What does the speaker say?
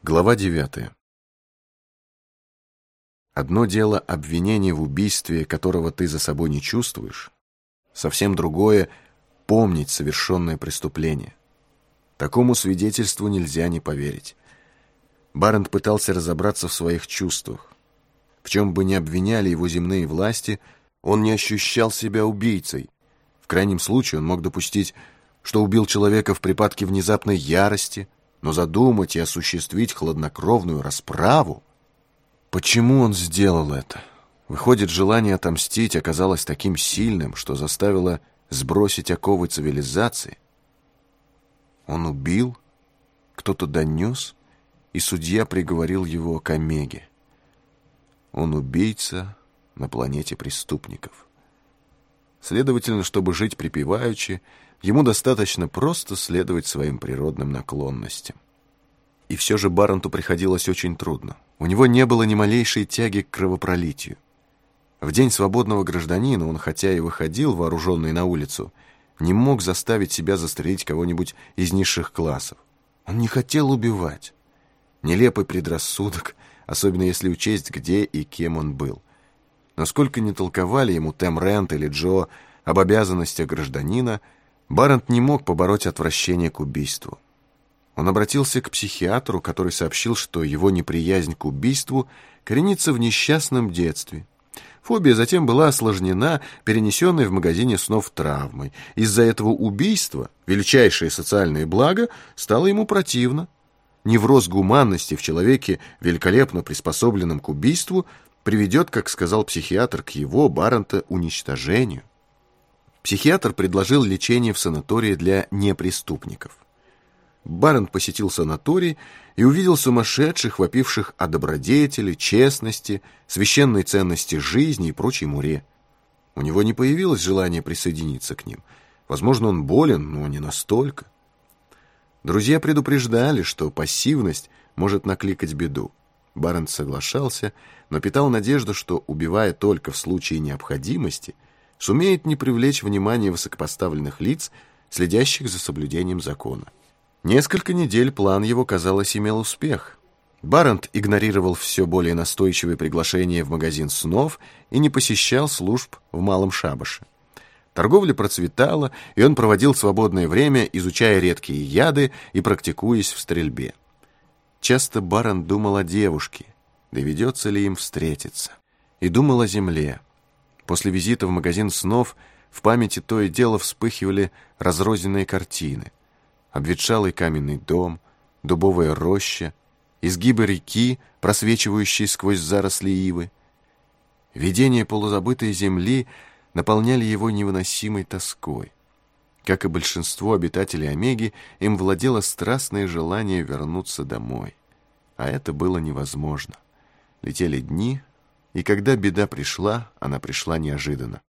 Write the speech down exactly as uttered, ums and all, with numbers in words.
Глава девятая. Одно дело обвинение в убийстве, которого ты за собой не чувствуешь, совсем другое — помнить совершенное преступление. Такому свидетельству нельзя не поверить. Барент пытался разобраться в своих чувствах. В чем бы ни обвиняли его земные власти, он не ощущал себя убийцей. В крайнем случае он мог допустить, что убил человека в припадке внезапной ярости, но задумать и осуществить хладнокровную расправу? Почему он сделал это? Выходит, желание отомстить оказалось таким сильным, что заставило сбросить оковы цивилизации? Он убил, кто-то донес, и судья приговорил его к омеге. Он убийца на планете преступников. Следовательно, чтобы жить припеваючи, ему достаточно просто следовать своим природным наклонностям. И все же Баренту приходилось очень трудно. У него не было ни малейшей тяги к кровопролитию. В день свободного гражданина он, хотя и выходил вооруженный на улицу, не мог заставить себя застрелить кого-нибудь из низших классов. Он не хотел убивать. Нелепый предрассудок, особенно если учесть, где и кем он был. Но сколько ни толковали ему Тэм Рент или Джо об обязанностях гражданина, Барент не мог побороть отвращение к убийству. Он обратился к психиатру, который сообщил, что его неприязнь к убийству коренится в несчастном детстве. Фобия затем была осложнена перенесенной в магазине снов травмой. Из-за этого убийства, величайшее социальное благо, стало ему противно. Невроз гуманности в человеке, великолепно приспособленном к убийству, приведет, как сказал психиатр, к его, Барента, уничтожению. Психиатр предложил лечение в санатории для непреступников. Барент посетил санаторий и увидел сумасшедших, вопивших о добродетели, честности, священной ценности жизни и прочей муре. У него не появилось желания присоединиться к ним. Возможно, он болен, но не настолько. Друзья предупреждали, что пассивность может накликать беду. Барент соглашался, но питал надежду, что, убивая только в случае необходимости, сумеет не привлечь внимание высокопоставленных лиц, следящих за соблюдением закона. Несколько недель план его, казалось, имел успех. Барент игнорировал все более настойчивые приглашения в магазин снов и не посещал служб в Малом Шабаше. Торговля процветала, и он проводил свободное время, изучая редкие яды и практикуясь в стрельбе. Часто Барент думал о девушке, доведется ли им встретиться, и думал о земле. После визита в магазин снов в памяти то и дело вспыхивали разрозненные картины. Обветшалый каменный дом, дубовая роща, изгибы реки, просвечивающие сквозь заросли ивы. Видения полузабытой земли наполняли его невыносимой тоской. Как и большинство обитателей Омеги, им владело страстное желание вернуться домой. А это было невозможно. Летели дни, и когда беда пришла, она пришла неожиданно.